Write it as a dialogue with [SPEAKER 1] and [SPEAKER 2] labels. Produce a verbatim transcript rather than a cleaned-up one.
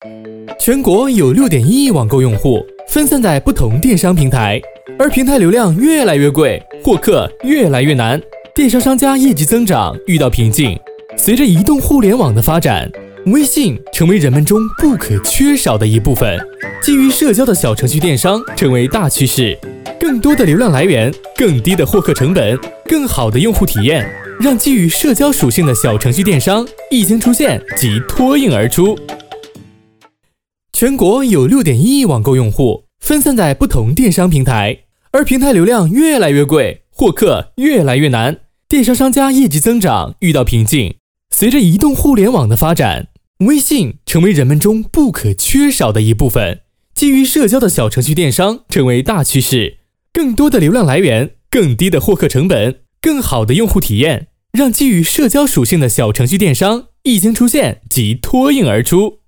[SPEAKER 1] 全国有 六点一亿网购用户，分散在不同电商平台，而平台流量越来越贵，获客越来越难，电商商家业绩增长遇到瓶颈。随着移动互联网的发展，微信成为人们中不可缺少的一部分，基于社交的小程序电商成为大趋势。更多的流量来源，更低的获客成本，更好的用户体验，让基于社交属性的小程序电商一经出现即脱颖而出。全国有 六点一亿网购用户，分散在不同电商平台，而平台流量越来越贵，获客越来越难，电商商家业绩增长遇到瓶颈。随着移动互联网的发展，微信成为人们中不可缺少的一部分，基于社交的小程序电商成为大趋势。更多的流量来源，更低的获客成本，更好的用户体验，让基于社交属性的小程序电商一经出现即脱颖而出。